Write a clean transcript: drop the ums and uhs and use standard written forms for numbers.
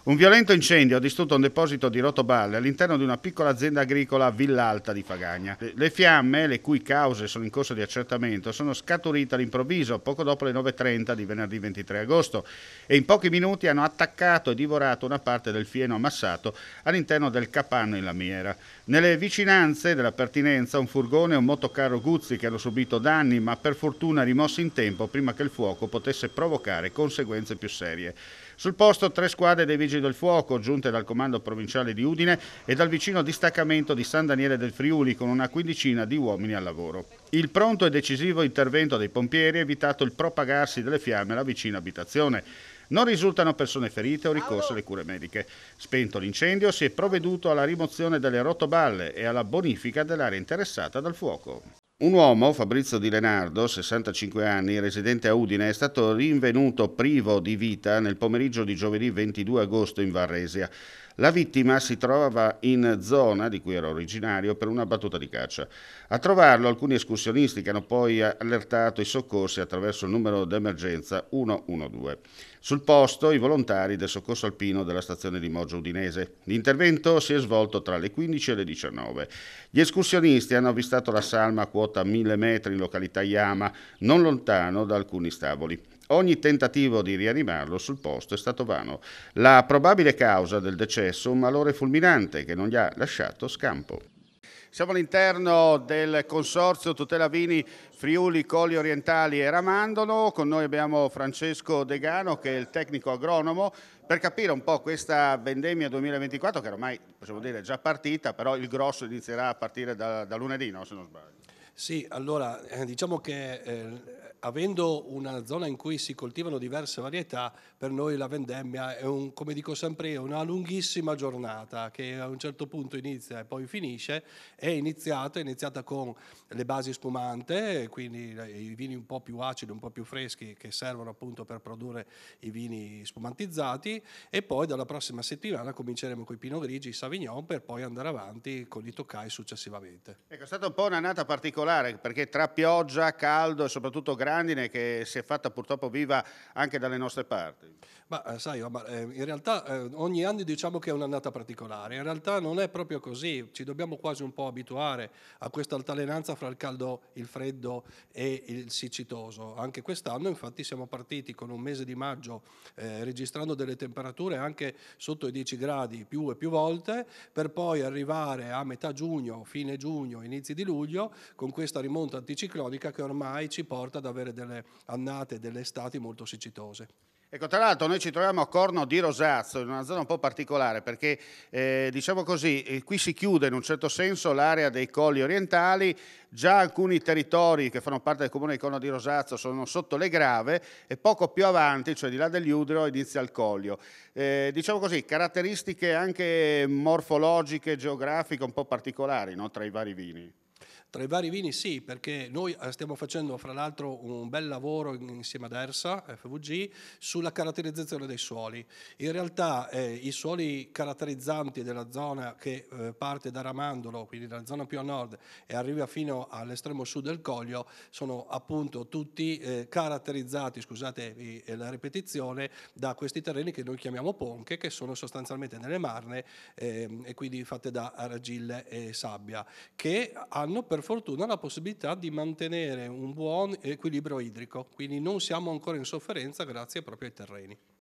Un violento incendio ha distrutto un deposito di rotoballe all'interno di una piccola azienda agricola a Villalta di Fagagna. Le fiamme, le cui cause sono in corso di accertamento, sono scaturite all'improvviso poco dopo le 9:30 di venerdì 23 agosto e in pochi minuti hanno attaccato e divorato una parte del fieno ammassato all'interno del capanno in lamiera. Nelle vicinanze della pertinenza un furgone e un motocarro Guzzi che hanno subito danni, ma per fortuna rimossi in tempo prima che il fuoco potesse provocare conseguenze più serie. Sul posto 3 squadre dei Vigili del Fuoco, giunte dal Comando Provinciale di Udine e dal vicino distaccamento di San Daniele del Friuli, con una quindicina di uomini al lavoro. Il pronto e decisivo intervento dei pompieri ha evitato il propagarsi delle fiamme alla vicina abitazione. Non risultano persone ferite o ricorse alle cure mediche. Spento l'incendio, si è provveduto alla rimozione delle rotoballe e alla bonifica dell'area interessata dal fuoco. Un uomo, Fabrizio Di Lenardo, 65 anni, residente a Udine, è stato rinvenuto privo di vita nel pomeriggio di giovedì 22 agosto in Varresia. La vittima si trovava in zona di cui era originario per una battuta di caccia. A trovarlo alcuni escursionisti che hanno poi allertato i soccorsi attraverso il numero d'emergenza 112. Sul posto i volontari del soccorso alpino della stazione di Moggio Udinese. L'intervento si è svolto tra le 15 e le 19. Gli escursionisti hanno avvistato la salma a quota 1000 metri in località Iama, non lontano da alcuni staboli. Ogni tentativo di rianimarlo sul posto è stato vano. La probabile causa del decesso, un malore fulminante che non gli ha lasciato scampo. Siamo all'interno del consorzio Tutela Vini Friuli, Colli Orientali e Ramandolo. Con noi abbiamo Francesco Degano, che è il tecnico agronomo, per capire un po' questa vendemmia 2024, che ormai possiamo dire è già partita, però il grosso inizierà a partire da lunedì, no? Se non sbaglio. Sì, allora diciamo che avendo una zona in cui si coltivano diverse varietà, per noi la vendemmia è come dico sempre, una lunghissima giornata che a un certo punto inizia e poi finisce. È iniziata con le basi spumante, quindi i vini un po' più acidi, un po' più freschi, che servono appunto per produrre i vini spumantizzati, e poi dalla prossima settimana cominceremo con i Pinot Grigi, i Sauvignon, per poi andare avanti con i Tokai successivamente. Ecco, è stata un po' un'annata particolare, perché tra pioggia, caldo e soprattutto grandine, che si è fatta purtroppo viva anche dalle nostre parti. Ma sai, in realtà ogni anno diciamo che è un'annata particolare, in realtà non è proprio così, ci dobbiamo quasi un po' abituare a questa altalenanza fra il caldo, il freddo e il siccitoso. Anche quest'anno infatti siamo partiti con un mese di maggio registrando delle temperature anche sotto i 10 gradi più e più volte, per poi arrivare a metà giugno, fine giugno, inizi di luglio, con questa rimonta anticiclonica che ormai ci porta ad avere delle annate, delle estati molto siccitose. Ecco, tra l'altro noi ci troviamo a Corno di Rosazzo, in una zona un po' particolare, perché diciamo così, qui si chiude in un certo senso l'area dei colli orientali, già alcuni territori che fanno parte del comune di Corno di Rosazzo sono sotto le grave e poco più avanti, cioè di là degli Udro, inizia il Collio. Diciamo così, caratteristiche anche morfologiche, geografiche un po' particolari, no, tra i vari vini. Tra i vari vini sì, perché noi stiamo facendo fra l'altro un bel lavoro insieme ad ERSA, FVG, sulla caratterizzazione dei suoli. In realtà i suoli caratterizzanti della zona che parte da Ramandolo, quindi dalla zona più a nord, e arriva fino all'estremo sud del Coglio, sono appunto tutti caratterizzati, scusate la ripetizione, da questi terreni che noi chiamiamo ponche, che sono sostanzialmente nelle marne e quindi fatte da argille e sabbia, che hanno per fortuna la possibilità di mantenere un buon equilibrio idrico, quindi non siamo ancora in sofferenza grazie proprio ai terreni.